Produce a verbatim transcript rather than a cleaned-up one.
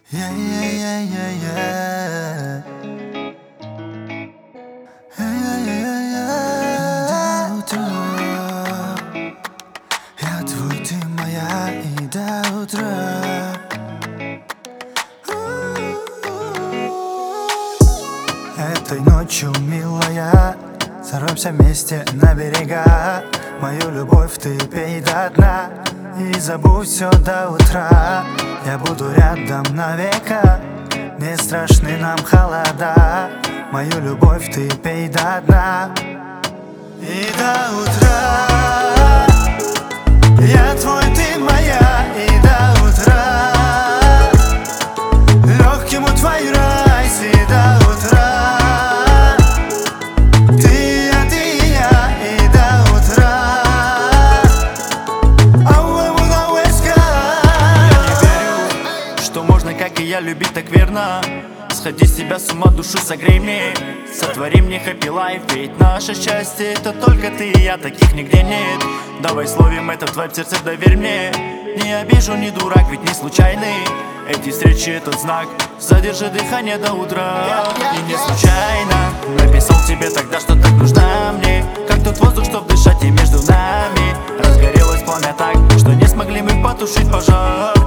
Yeah, yeah, yeah, yeah, yeah. Yeah, yeah, yeah, yeah. До утра. Я твой, ты моя, и до утра. Этой ночью, милая, сорвемся вместе на берега. Мою любовь ты пей до дна и забудь все до утра. Я буду рядом навека, не страшны нам холода. Мою любовь ты пей до дна и до утра. Я твой, ты моя, и до утра. Легким у твой райс, и до утра. Ты, я, ты, я, и до утра. Что можно, как и я, любить так верно. Сходи с себя с ума, душу согрей мне. Сотвори мне happy life, ведь наше счастье это только ты и я, таких нигде нет. Давай словим этот вайб, сердце доверь мне. Не обижу, не дурак, ведь не случайный. Эти встречи этот знак, задержи дыхание до утра. И не случайно написал тебе тогда, что так нужна мне. Как тот воздух, чтоб дышать, и между нами разгорелось пламя так, что не смогли мы потушить пожар.